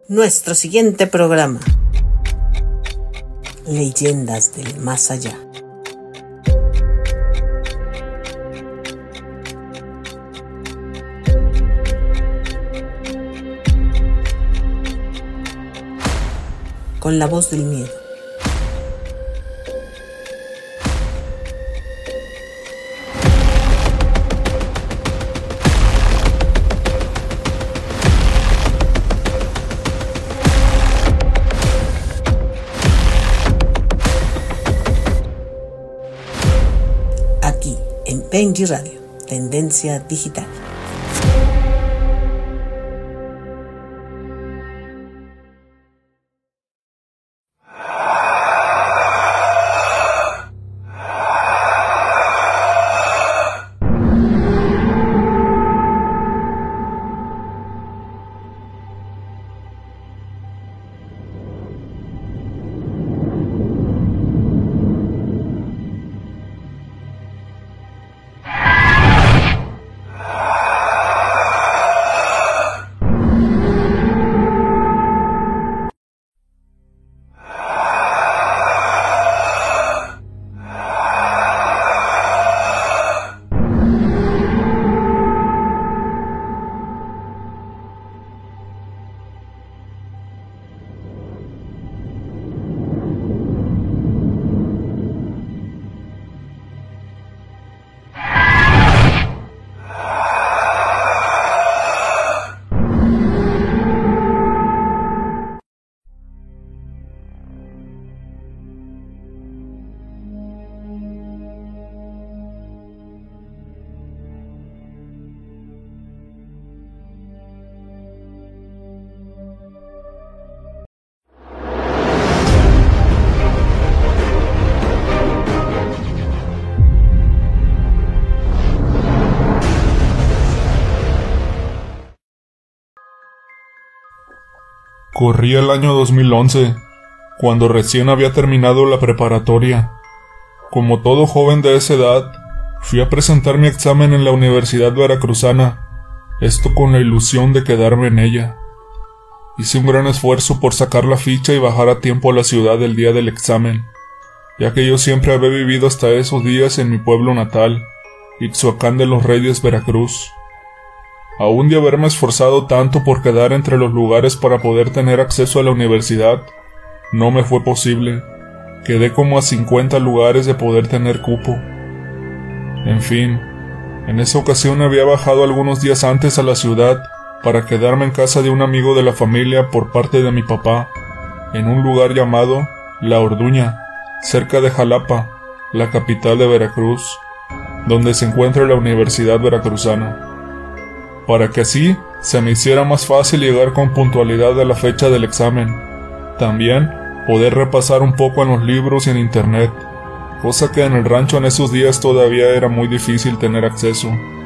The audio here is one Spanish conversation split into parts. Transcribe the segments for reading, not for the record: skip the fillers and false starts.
Nuestro siguiente programa: Leyendas del Más Allá. Con la voz del miedo. Aquí en Benji Radio, Tendencia Digital. Corría el año 2011, cuando recién había terminado la preparatoria. Como todo joven de esa edad, fui a presentar mi examen en la Universidad Veracruzana, esto con la ilusión de quedarme en ella. Hice un gran esfuerzo por sacar la ficha y bajar a tiempo a la ciudad el día del examen, ya que yo siempre había vivido hasta esos días en mi pueblo natal, Ixhuacán de los Reyes, Veracruz. Aún de haberme esforzado tanto por quedar entre los lugares para poder tener acceso a la universidad, no me fue posible. Quedé como a 50 lugares de poder tener cupo. En fin, en esa ocasión había bajado algunos días antes a la ciudad para quedarme en casa de un amigo de la familia por parte de mi papá, en un lugar llamado La Orduña, cerca de Jalapa, la capital de Veracruz, donde se encuentra la Universidad Veracruzana, para que así se me hiciera más fácil llegar con puntualidad a la fecha del examen. También poder repasar un poco en los libros y en internet, cosa que en el rancho en esos días todavía era muy difícil tener acceso.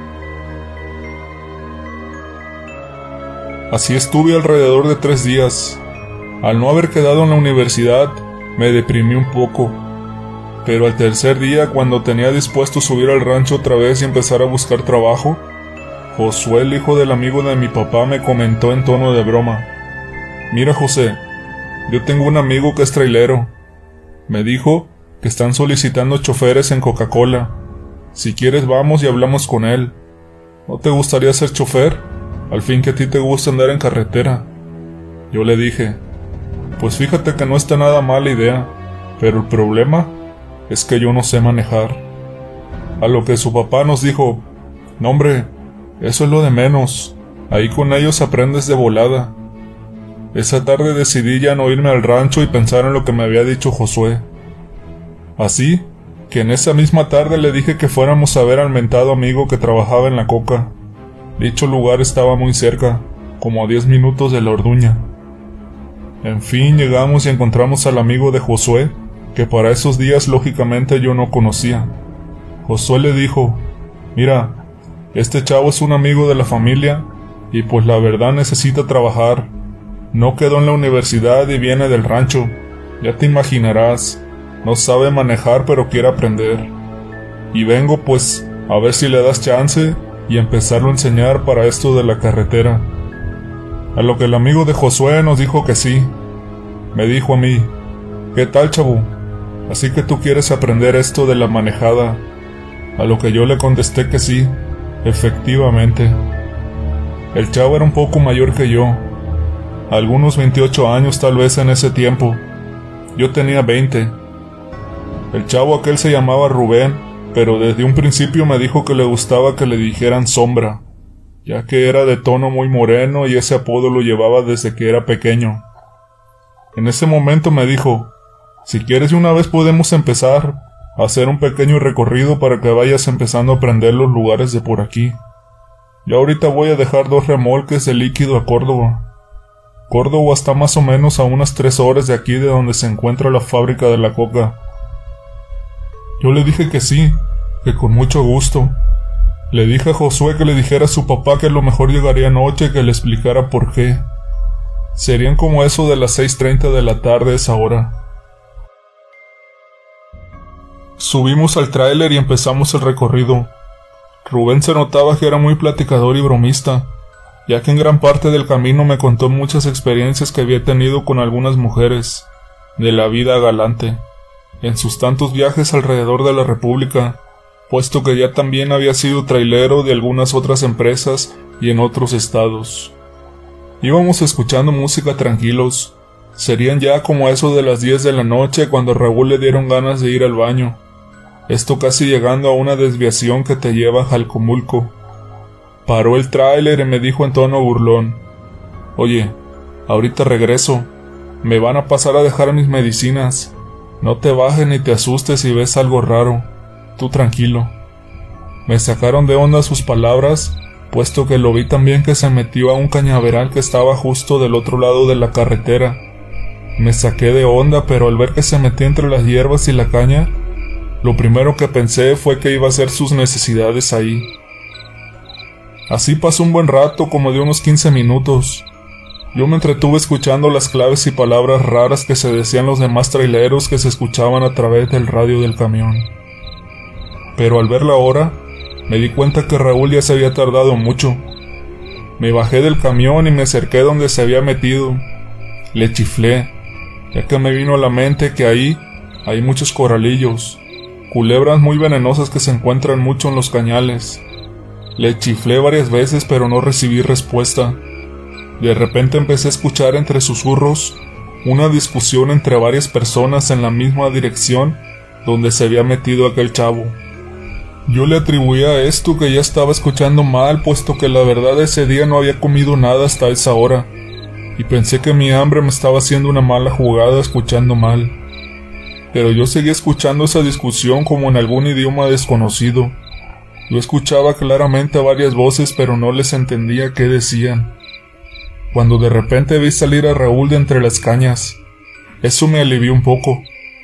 Así estuve alrededor de 3 días. Al no haber quedado en la universidad, me deprimí un poco. Pero al tercer día, cuando tenía dispuesto subir al rancho otra vez y empezar a buscar trabajo, Josué, el hijo del amigo de mi papá, me comentó en tono de broma: «Mira, José, yo tengo un amigo que es trailero. Me dijo que están solicitando choferes en Coca-Cola. Si quieres vamos y hablamos con él. ¿No te gustaría ser chofer? Al fin que a ti te gusta andar en carretera». Yo le dije: «Pues fíjate que no está nada mala idea, pero el problema es que yo no sé manejar». A lo que su papá nos dijo: «No, hombre, eso es lo de menos. Ahí con ellos aprendes de volada». Esa tarde decidí ya no irme al rancho y pensar en lo que me había dicho Josué. Así que en esa misma tarde le dije que fuéramos a ver al mentado amigo que trabajaba en la coca. Dicho lugar estaba muy cerca, como a 10 minutos de La Orduña. En fin, llegamos y encontramos al amigo de Josué, que para esos días lógicamente yo no conocía. Josué le dijo: «Mira, este chavo es un amigo de la familia y pues la verdad necesita trabajar. No quedó en la universidad y viene del rancho. Ya te imaginarás, no sabe manejar pero quiere aprender. Y vengo pues a ver si le das chance y empezarlo a enseñar para esto de la carretera». A lo que el amigo de Josué nos dijo que sí. Me dijo a mí: ¿qué tal, chavo? ¿Así que tú quieres aprender esto de la manejada? A lo que yo le contesté que sí, efectivamente. El chavo era un poco mayor que yo, algunos 28 años tal vez en ese tiempo. Yo tenía 20. El chavo aquel se llamaba Rubén, pero desde un principio me dijo que le gustaba que le dijeran Sombra, ya que era de tono muy moreno y ese apodo lo llevaba desde que era pequeño. En ese momento me dijo: si quieres de una vez podemos empezar a hacer un pequeño recorrido para que vayas empezando a aprender los lugares de por aquí. Yo ahorita voy a dejar 2 remolques de líquido a Córdoba. Córdoba está más o menos a unas 3 horas de aquí de donde se encuentra la fábrica de la coca. Yo le dije que sí, que con mucho gusto. Le dije a Josué que le dijera a su papá que a lo mejor llegaría anoche y que le explicara por qué. Serían como eso de las 6:30 de la tarde a esa hora. Subimos al tráiler y empezamos el recorrido. Rubén se notaba que era muy platicador y bromista, ya que en gran parte del camino me contó muchas experiencias que había tenido con algunas mujeres, de la vida galante, en sus tantos viajes alrededor de la República, puesto que ya también había sido trailero de algunas otras empresas y en otros estados. Íbamos escuchando música tranquilos. Serían ya como eso de las 10 de la noche cuando a Raúl le dieron ganas de ir al baño. Esto casi llegando a una desviación que te lleva a Jalcomulco. Paró el tráiler y me dijo en tono burlón: oye, ahorita regreso. Me van a pasar a dejar mis medicinas. No te bajes ni te asustes si ves algo raro. Tú tranquilo. Me sacaron de onda sus palabras, puesto que lo vi también que se metió a un cañaveral que estaba justo del otro lado de la carretera. Me saqué de onda, pero al ver que se metía entre las hierbas y la caña, lo primero que pensé fue que iba a hacer sus necesidades ahí. Así pasó un buen rato, como de unos 15 minutos. Yo me entretuve escuchando las claves y palabras raras que se decían los demás traileros que se escuchaban a través del radio del camión. Pero al ver la hora, me di cuenta que Raúl ya se había tardado mucho. Me bajé del camión y me acerqué donde se había metido. Le chiflé, ya que me vino a la mente que ahí hay muchos coralillos, culebras muy venenosas que se encuentran mucho en los cañales. Le chiflé varias veces pero no recibí respuesta. De repente empecé a escuchar entre susurros una discusión entre varias personas en la misma dirección donde se había metido aquel chavo. Yo le atribuía a esto que ya estaba escuchando mal, puesto que la verdad ese día no había comido nada hasta esa hora, y pensé que mi hambre me estaba haciendo una mala jugada escuchando mal. Pero yo seguía escuchando esa discusión como en algún idioma desconocido. Yo escuchaba claramente varias voces pero no les entendía qué decían. Cuando de repente vi salir a Raúl de entre las cañas, eso me alivió un poco.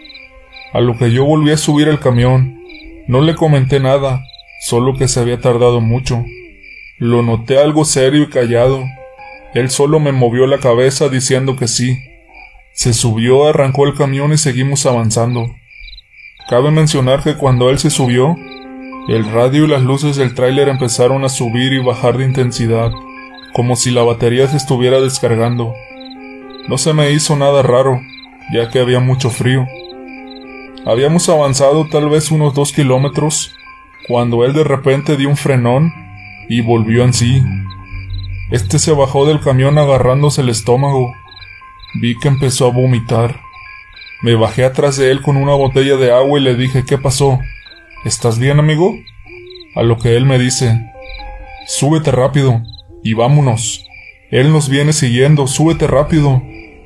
A lo que yo volví a subir al camión. No le comenté nada, solo que se había tardado mucho. Lo noté algo serio y callado. Él solo me movió la cabeza diciendo que sí. Se subió, arrancó el camión y seguimos avanzando. Cabe mencionar que cuando él se subió, el radio y las luces del tráiler empezaron a subir y bajar de intensidad, como si la batería se estuviera descargando. No se me hizo nada raro, ya que había mucho frío. Habíamos avanzado tal vez unos 2 kilómetros, cuando él de repente dio un frenón y volvió en sí. Este se bajó del camión agarrándose el estómago. Vi que empezó a vomitar. Me bajé atrás de él con una botella de agua y le dije: ¿qué pasó? ¿Estás bien, amigo? A lo que él me dice: súbete rápido y vámonos. Él nos viene siguiendo, súbete rápido.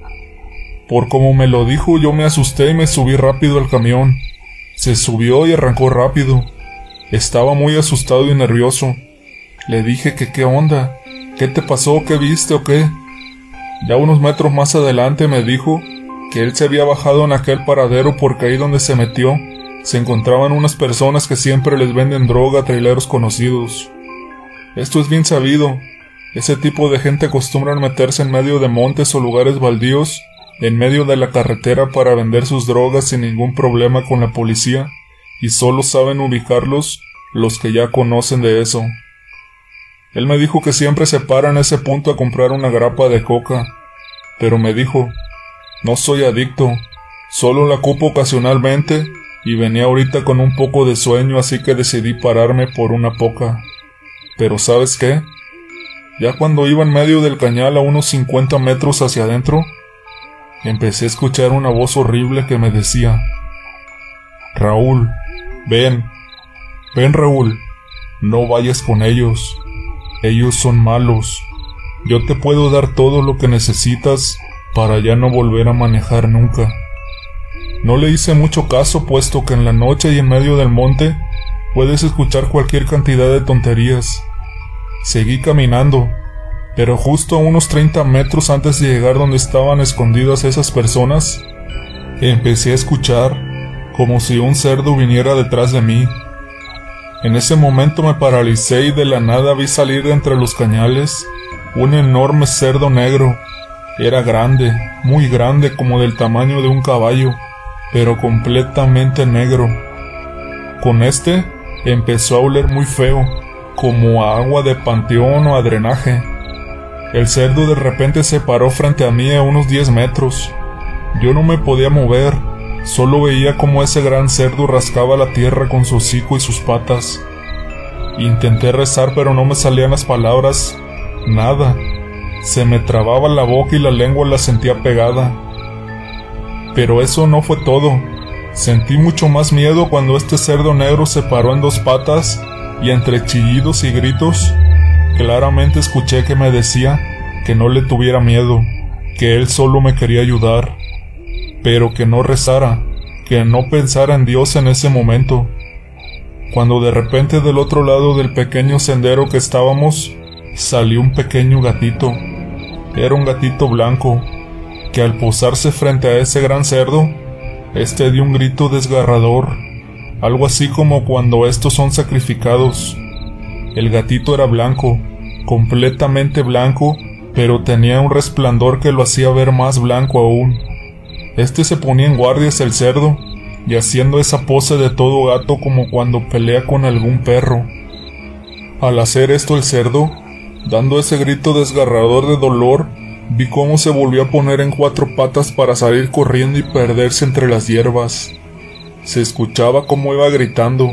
Por como me lo dijo, yo me asusté y me subí rápido al camión. Se subió y arrancó rápido. Estaba muy asustado y nervioso. Le dije que qué onda, qué te pasó, qué viste o qué. Ya unos metros más adelante me dijo que él se había bajado en aquel paradero porque ahí donde se metió se encontraban unas personas que siempre les venden droga a traileros conocidos. Esto es bien sabido. Ese tipo de gente acostumbra meterse en medio de montes o lugares baldíos, en medio de la carretera, para vender sus drogas sin ningún problema con la policía, y solo saben ubicarlos los que ya conocen de eso. Él me dijo que siempre se para en ese punto a comprar una grapa de coca, pero me dijo, no soy adicto, solo la ocupo ocasionalmente y venía ahorita con un poco de sueño, así que decidí pararme por una poca. Pero ¿sabes qué? Ya cuando iba en medio del cañal a unos 50 metros hacia adentro, empecé a escuchar una voz horrible que me decía, Raúl, ven Raúl, no vayas con ellos. Ellos son malos. Yo te puedo dar todo lo que necesitas para ya no volver a manejar nunca. No le hice mucho caso, puesto que en la noche y en medio del monte puedes escuchar cualquier cantidad de tonterías. Seguí caminando, pero justo a unos 30 metros antes de llegar donde estaban escondidas esas personas, empecé a escuchar como si un cerdo viniera detrás de mí. En ese momento me paralicé y de la nada vi salir de entre los cañales un enorme cerdo negro. Era grande, muy grande, como del tamaño de un caballo, pero completamente negro. Con este empezó a oler muy feo, como a agua de panteón o a drenaje. El cerdo de repente se paró frente a mí a unos 10 metros. Yo no me podía mover. Solo veía cómo ese gran cerdo rascaba la tierra con su hocico y sus patas. Intenté rezar, pero no me salían las palabras. Nada. Se me trababa la boca y la lengua la sentía pegada. Pero eso no fue todo. Sentí mucho más miedo cuando este cerdo negro se paró en 2 patas y entre chillidos y gritos, claramente escuché que me decía que no le tuviera miedo, que él solo me quería ayudar. Pero que no rezara, que no pensara en Dios en ese momento. Cuando de repente del otro lado del pequeño sendero que estábamos, salió un pequeño gatito. Era un gatito blanco, que al posarse frente a ese gran cerdo, este dio un grito desgarrador, algo así como cuando estos son sacrificados. El gatito era blanco, completamente blanco, pero tenía un resplandor que lo hacía ver más blanco aún. Este se ponía en guardia hacia el cerdo, y haciendo esa pose de todo gato como cuando pelea con algún perro. Al hacer esto el cerdo, dando ese grito desgarrador de dolor, vi cómo se volvió a poner en 4 patas para salir corriendo y perderse entre las hierbas. Se escuchaba cómo iba gritando.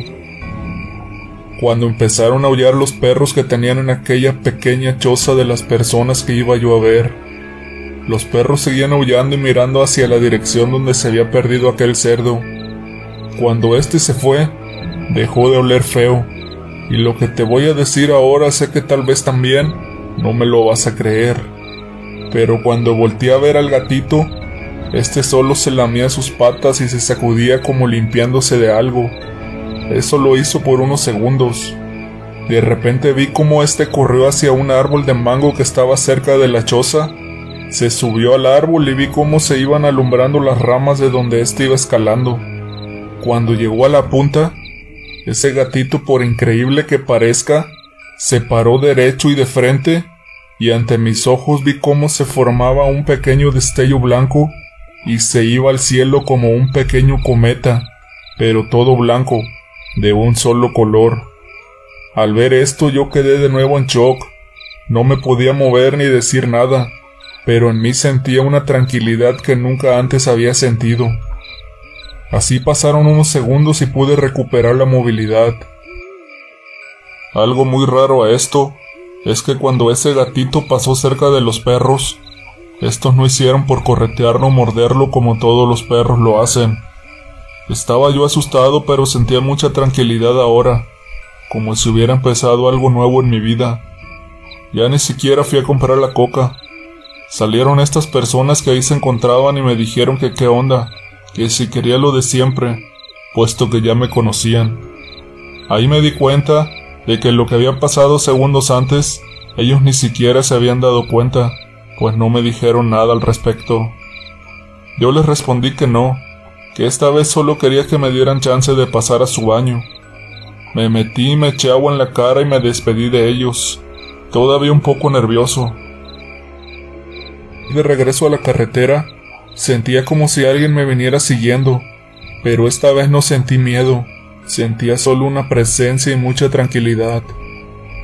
Cuando empezaron a aullar los perros que tenían en aquella pequeña choza de las personas que iba yo a ver, los perros seguían aullando y mirando hacia la dirección donde se había perdido aquel cerdo. Cuando este se fue, dejó de oler feo, y lo que te voy a decir ahora sé que tal vez también no me lo vas a creer. Pero cuando volteé a ver al gatito, este solo se lamía sus patas y se sacudía como limpiándose de algo. Eso lo hizo por unos segundos. De repente vi cómo este corrió hacia un árbol de mango que estaba cerca de la choza. Se subió al árbol y vi cómo se iban alumbrando las ramas de donde éste iba escalando. Cuando llegó a la punta, ese gatito, por increíble que parezca, se paró derecho y de frente, y ante mis ojos vi cómo se formaba un pequeño destello blanco y se iba al cielo como un pequeño cometa, pero todo blanco, de un solo color. Al ver esto yo quedé de nuevo en shock. No me podía mover ni decir nada, pero en mí sentía una tranquilidad que nunca antes había sentido. Así pasaron unos segundos y pude recuperar la movilidad. Algo muy raro a esto es que cuando ese gatito pasó cerca de los perros, estos no hicieron por corretearlo o morderlo como todos los perros lo hacen. Estaba yo asustado, pero sentía mucha tranquilidad ahora, como si hubiera empezado algo nuevo en mi vida. Ya ni siquiera fui a comprar la coca. Salieron estas personas que ahí se encontraban y me dijeron que qué onda, que si quería lo de siempre, puesto que ya me conocían. Ahí me di cuenta de que lo que había pasado segundos antes, ellos ni siquiera se habían dado cuenta, pues no me dijeron nada al respecto. Yo les respondí que no, que esta vez solo quería que me dieran chance de pasar a su baño. Me metí y me eché agua en la cara y me despedí de ellos, todavía un poco nervioso. De regreso a la carretera, sentía como si alguien me viniera siguiendo, pero esta vez no sentí miedo, sentía solo una presencia y mucha tranquilidad.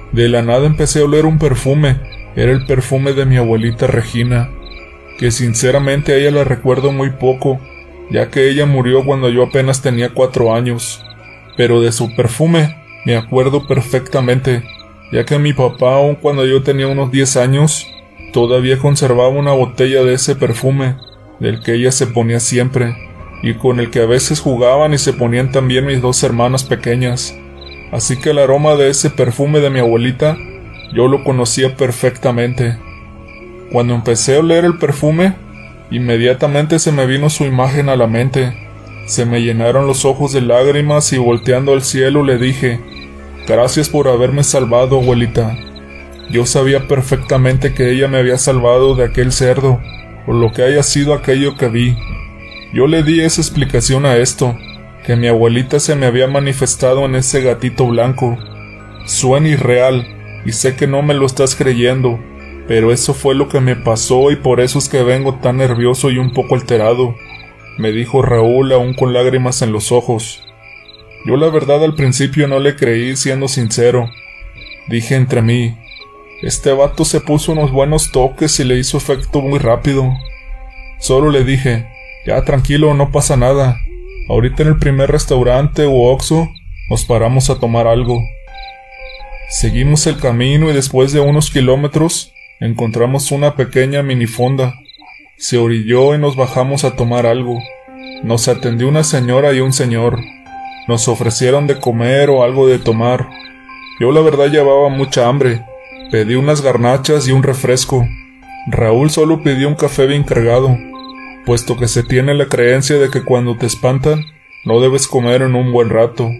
De la nada empecé a oler un perfume. Era el perfume de mi abuelita Regina, que sinceramente a ella la recuerdo muy poco, ya que ella murió cuando yo apenas tenía 4 años. Pero de su perfume me acuerdo perfectamente, ya que mi papá, aun cuando yo tenía unos 10 años, todavía conservaba una botella de ese perfume, del que ella se ponía siempre, y con el que a veces jugaban y se ponían también mis 2 hermanas pequeñas. Así que el aroma de ese perfume de mi abuelita, yo lo conocía perfectamente. Cuando empecé a oler el perfume, inmediatamente se me vino su imagen a la mente. Se me llenaron los ojos de lágrimas y volteando al cielo le dije: «Gracias por haberme salvado, abuelita». Yo sabía perfectamente que ella me había salvado de aquel cerdo, o lo que haya sido aquello que vi. Yo le di esa explicación a esto, que mi abuelita se me había manifestado en ese gatito blanco. Suena irreal, y sé que no me lo estás creyendo, pero eso fue lo que me pasó y por eso es que vengo tan nervioso y un poco alterado, me dijo Raúl aún con lágrimas en los ojos. Yo la verdad al principio no le creí, siendo sincero. Dije entre mí: este vato se puso unos buenos toques y le hizo efecto muy rápido. Solo le dije: ya tranquilo, no pasa nada. Ahorita en el primer restaurante u Oxxo nos paramos a tomar algo. Seguimos el camino y después de unos kilómetros encontramos una pequeña minifonda. Se orilló y nos bajamos a tomar algo. Nos atendió una señora y un señor. Nos ofrecieron de comer o algo de tomar. Yo la verdad llevaba mucha hambre. Pedí unas garnachas y un refresco. Raúl solo pidió un café bien cargado, puesto que se tiene la creencia de que cuando te espantan, no debes comer en un buen rato.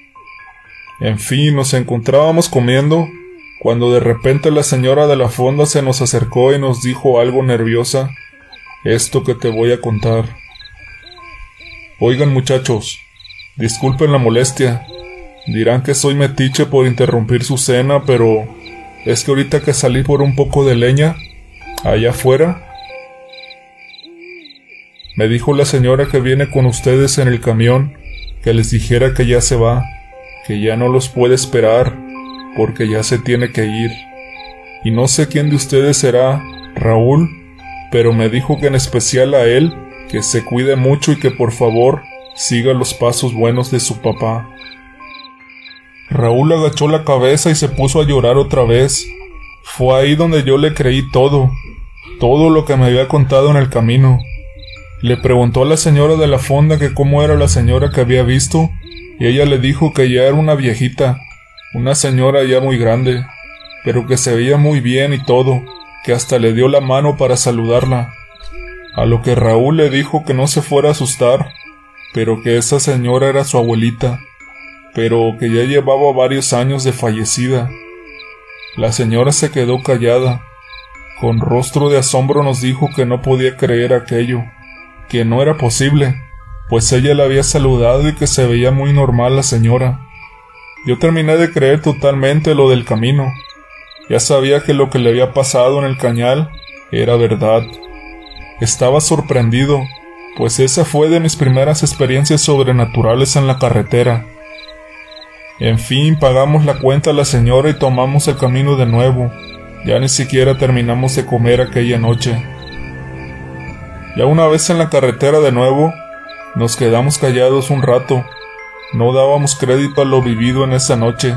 En fin, nos encontrábamos comiendo, cuando de repente la señora de la fonda se nos acercó y nos dijo algo nerviosa: esto que te voy a contar. Oigan muchachos, disculpen la molestia, dirán que soy metiche por interrumpir su cena, pero es que ahorita que salí por un poco de leña, allá afuera, me dijo la señora que viene con ustedes en el camión, que les dijera que ya se va, que ya no los puede esperar, porque ya se tiene que ir. Y no sé quién de ustedes será, Raúl, pero me dijo que en especial a él, que se cuide mucho y que por favor siga los pasos buenos de su papá. Raúl agachó la cabeza y se puso a llorar otra vez. Fue ahí donde yo le creí todo lo que me había contado en el camino. Le preguntó a la señora de la fonda que cómo era la señora que había visto, y ella le dijo que ya era una viejita, una señora ya muy grande, pero que se veía muy bien y todo, que hasta le dio la mano para saludarla. A lo que Raúl le dijo que no se fuera a asustar, pero que esa señora era su abuelita, pero que ya llevaba varios años de fallecida. La señora se quedó callada. Con rostro de asombro nos dijo que no podía creer aquello, que no era posible, pues ella la había saludado y que se veía muy normal la señora. Yo terminé de creer totalmente lo del camino. Ya sabía que lo que le había pasado en el cañal era verdad. Estaba sorprendido, pues esa fue de mis primeras experiencias sobrenaturales en la carretera. En fin, pagamos la cuenta a la señora y tomamos el camino de nuevo. Ya ni siquiera terminamos de comer aquella noche. Ya una vez en la carretera de nuevo, nos quedamos callados un rato. No dábamos crédito a lo vivido en esa noche.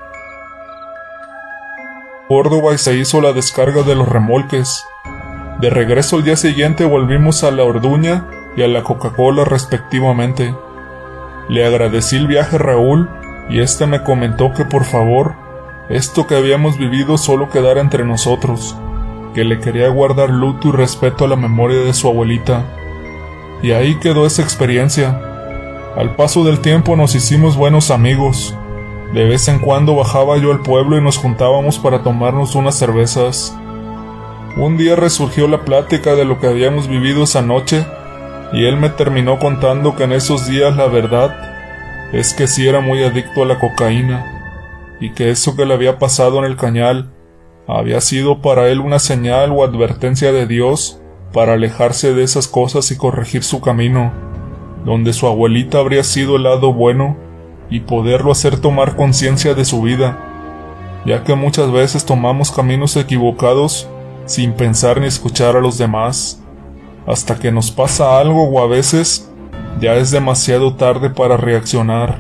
Córdoba y se hizo la descarga de los remolques. De regreso al día siguiente volvimos a La Orduña y a la Coca-Cola respectivamente. Le agradecí el viaje a Raúl y este me comentó que por favor, esto que habíamos vivido solo quedara entre nosotros, que le quería guardar luto y respeto a la memoria de su abuelita. Y ahí quedó esa experiencia. Al paso del tiempo nos hicimos buenos amigos. De vez en cuando bajaba yo al pueblo y nos juntábamos para tomarnos unas cervezas. Un día resurgió la plática de lo que habíamos vivido esa noche, y él me terminó contando que en esos días la verdad es que sí era muy adicto a la cocaína, y que eso que le había pasado en el cañal había sido para él una señal o advertencia de Dios para alejarse de esas cosas y corregir su camino, donde su abuelita habría sido el lado bueno y poderlo hacer tomar conciencia de su vida. ya que muchas veces tomamos caminos equivocados sin pensar ni escuchar a los demás, hasta que nos pasa algo o a veces ya es demasiado tarde para reaccionar.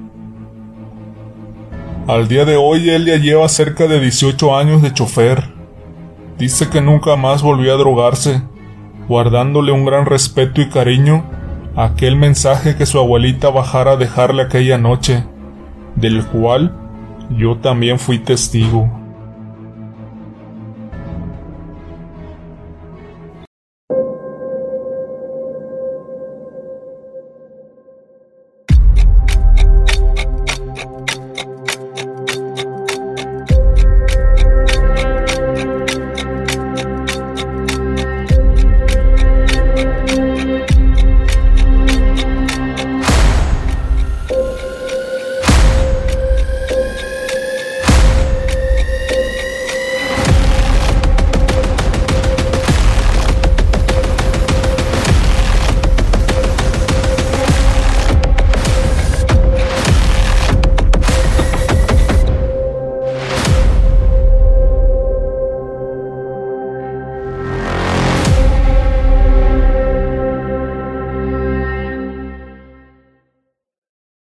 Al día de hoy él ya lleva cerca de 18 años de chofer. Dice que nunca más volvió a drogarse, guardándole un gran respeto y cariño a aquel mensaje que su abuelita bajara a dejarle aquella noche, del cual yo también fui testigo.